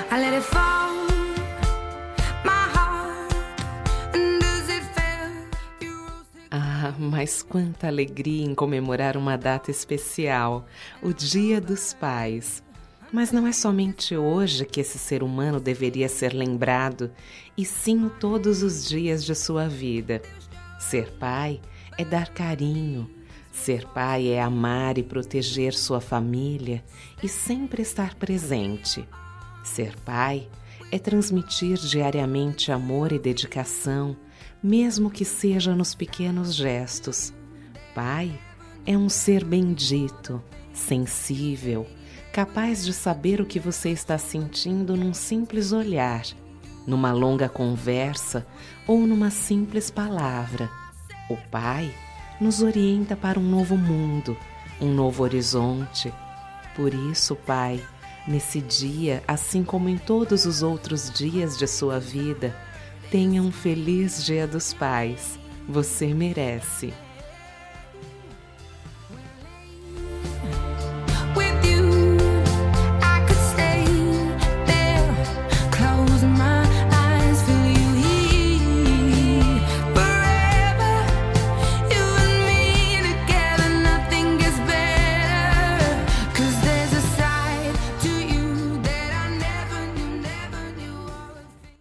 I let it fall, my heart, and as it fell, you rose to... Ah, mas quanta alegria em comemorar uma data especial, o Dia dos Pais. Mas não é somente hoje que esse ser humano deveria ser lembrado, e sim todos os dias de sua vida. Ser pai é dar carinho. Ser pai é amar e proteger sua família e sempre estar presente. Ser pai é transmitir diariamente amor e dedicação, mesmo que seja nos pequenos gestos. Pai é um ser bendito, sensível, capaz de saber o que você está sentindo num simples olhar, numa longa conversa ou numa simples palavra. O pai nos orienta para um novo mundo, um novo horizonte. Por isso, pai, nesse dia, assim como em todos os outros dias de sua vida, tenha um feliz Dia dos Pais. Você merece.